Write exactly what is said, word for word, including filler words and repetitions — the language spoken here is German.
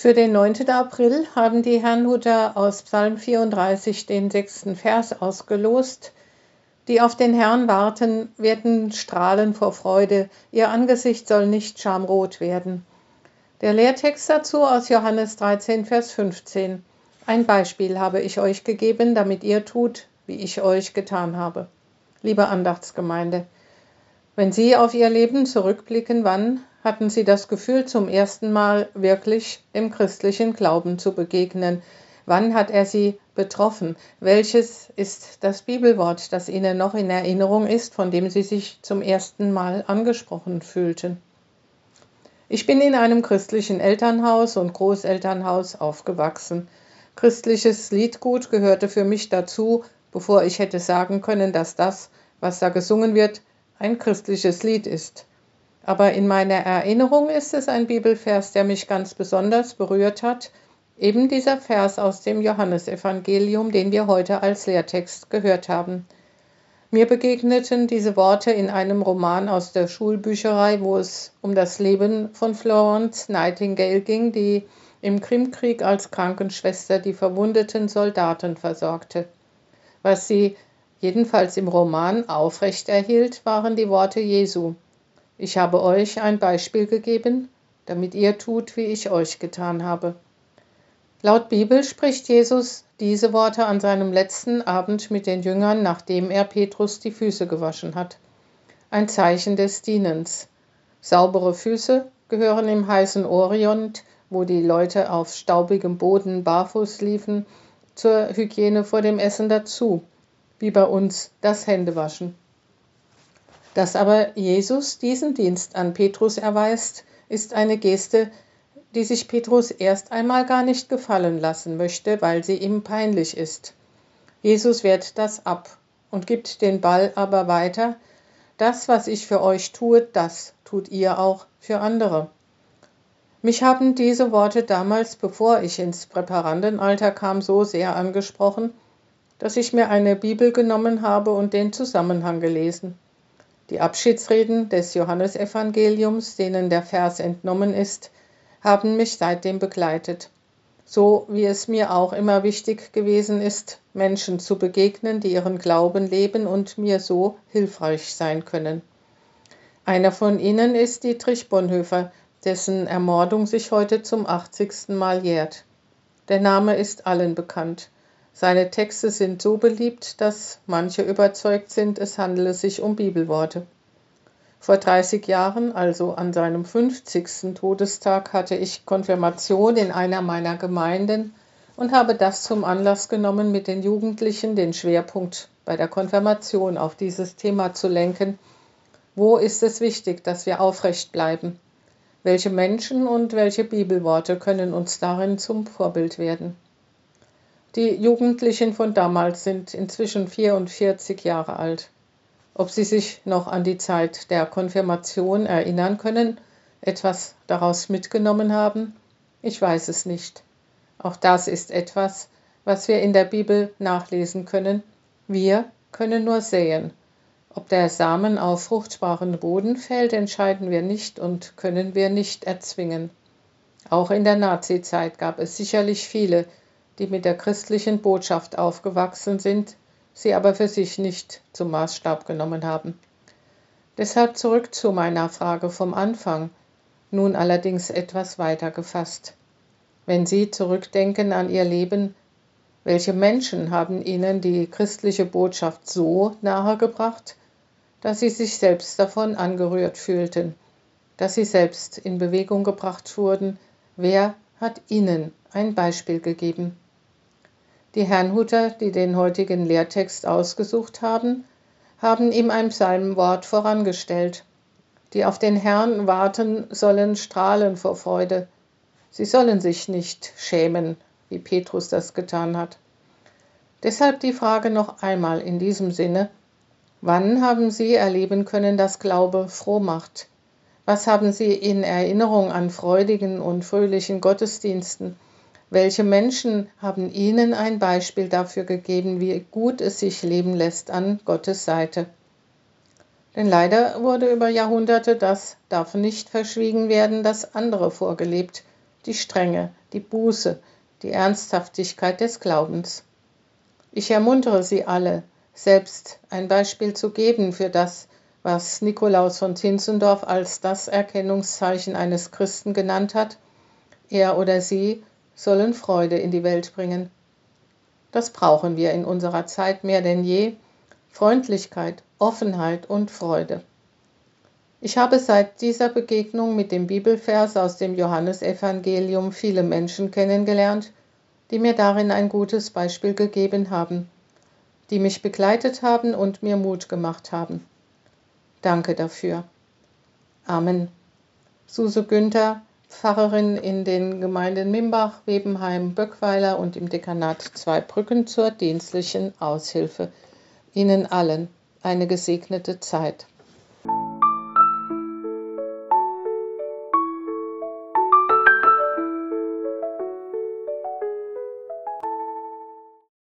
Für den neunten April haben die Herrnhuter aus Psalm vierunddreißig den sechsten Vers ausgelost. Die auf den Herrn warten, werden strahlen vor Freude, ihr Angesicht soll nicht schamrot werden. Der Lehrtext dazu aus Johannes dreizehn, Vers fünfzehn. Ein Beispiel habe ich euch gegeben, damit ihr tut, wie ich euch getan habe. Liebe Andachtsgemeinde, wenn Sie auf Ihr Leben zurückblicken, wann hatten Sie das Gefühl, zum ersten Mal wirklich im christlichen Glauben zu begegnen? Wann hat er Sie betroffen? Welches ist das Bibelwort, das Ihnen noch in Erinnerung ist, von dem Sie sich zum ersten Mal angesprochen fühlten? Ich bin in einem christlichen Elternhaus und Großelternhaus aufgewachsen. Christliches Liedgut gehörte für mich dazu, bevor ich hätte sagen können, dass das, was da gesungen wird, ein christliches Lied ist. Aber in meiner Erinnerung ist es ein Bibelvers, der mich ganz besonders berührt hat, eben dieser Vers aus dem Johannesevangelium, den wir heute als Lehrtext gehört haben. Mir begegneten diese Worte in einem Roman aus der Schulbücherei, wo es um das Leben von Florence Nightingale ging, die im Krimkrieg als Krankenschwester die verwundeten Soldaten versorgte. Was sie jedenfalls im Roman aufrechterhielt, waren die Worte Jesu. Ich habe euch ein Beispiel gegeben, damit ihr tut, wie ich euch getan habe. Laut Bibel spricht Jesus diese Worte an seinem letzten Abend mit den Jüngern, nachdem er Petrus die Füße gewaschen hat. Ein Zeichen des Dienens. Saubere Füße gehören im heißen Orient, wo die Leute auf staubigem Boden barfuß liefen, zur Hygiene vor dem Essen dazu, wie bei uns das Händewaschen. Dass aber Jesus diesen Dienst an Petrus erweist, ist eine Geste, die sich Petrus erst einmal gar nicht gefallen lassen möchte, weil sie ihm peinlich ist. Jesus wehrt das ab und gibt den Ball aber weiter. Das, was ich für euch tue, das tut ihr auch für andere. Mich haben diese Worte damals, bevor ich ins Präparandenalter kam, so sehr angesprochen, dass ich mir eine Bibel genommen habe und den Zusammenhang gelesen. Die Abschiedsreden des Johannesevangeliums, denen der Vers entnommen ist, haben mich seitdem begleitet. So wie es mir auch immer wichtig gewesen ist, Menschen zu begegnen, die ihren Glauben leben und mir so hilfreich sein können. Einer von ihnen ist Dietrich Bonhoeffer, dessen Ermordung sich heute zum achtzigsten Mal jährt. Der Name ist allen bekannt. Seine Texte sind so beliebt, dass manche überzeugt sind, es handele sich um Bibelworte. Vor dreißig Jahren, also an seinem fünfzigsten Todestag, hatte ich Konfirmation in einer meiner Gemeinden und habe das zum Anlass genommen, mit den Jugendlichen den Schwerpunkt bei der Konfirmation auf dieses Thema zu lenken. Wo ist es wichtig, dass wir aufrecht bleiben? Welche Menschen und welche Bibelworte können uns darin zum Vorbild werden? Die Jugendlichen von damals sind inzwischen vierundvierzig Jahre alt. Ob sie sich noch an die Zeit der Konfirmation erinnern können, etwas daraus mitgenommen haben, ich weiß es nicht. Auch das ist etwas, was wir in der Bibel nachlesen können. Wir können nur säen. Ob der Samen auf fruchtbaren Boden fällt, entscheiden wir nicht und können wir nicht erzwingen. Auch in der Nazizeit gab es sicherlich viele, die mit der christlichen Botschaft aufgewachsen sind, sie aber für sich nicht zum Maßstab genommen haben. Deshalb zurück zu meiner Frage vom Anfang, nun allerdings etwas weiter gefasst. Wenn Sie zurückdenken an Ihr Leben, welche Menschen haben Ihnen die christliche Botschaft so nahegebracht, dass Sie sich selbst davon angerührt fühlten, dass Sie selbst in Bewegung gebracht wurden? Wer hat Ihnen ein Beispiel gegeben? Die Herrnhuter, die den heutigen Lehrtext ausgesucht haben, haben ihm ein Psalmwort vorangestellt. Die auf den Herrn warten, sollen strahlen vor Freude. Sie sollen sich nicht schämen, wie Petrus das getan hat. Deshalb die Frage noch einmal in diesem Sinne: Wann haben Sie erleben können, dass Glaube froh macht? Was haben Sie in Erinnerung an freudigen und fröhlichen Gottesdiensten? Welche Menschen haben Ihnen ein Beispiel dafür gegeben, wie gut es sich leben lässt an Gottes Seite? Denn leider wurde über Jahrhunderte, das darf nicht verschwiegen werden, das andere vorgelebt, die Strenge, die Buße, die Ernsthaftigkeit des Glaubens. Ich ermuntere Sie alle, selbst ein Beispiel zu geben für das, was Nikolaus von Zinzendorf als das Erkennungszeichen eines Christen genannt hat. Er oder sie sollen Freude in die Welt bringen. Das brauchen wir in unserer Zeit mehr denn je. Freundlichkeit, Offenheit und Freude. Ich habe seit dieser Begegnung mit dem Bibelvers aus dem Johannesevangelium viele Menschen kennengelernt, die mir darin ein gutes Beispiel gegeben haben, die mich begleitet haben und mir Mut gemacht haben. Danke dafür. Amen. Suse Günther, Pfarrerin in den Gemeinden Mimbach, Webenheim, Böckweiler und im Dekanat Zweibrücken zur dienstlichen Aushilfe. Ihnen allen eine gesegnete Zeit.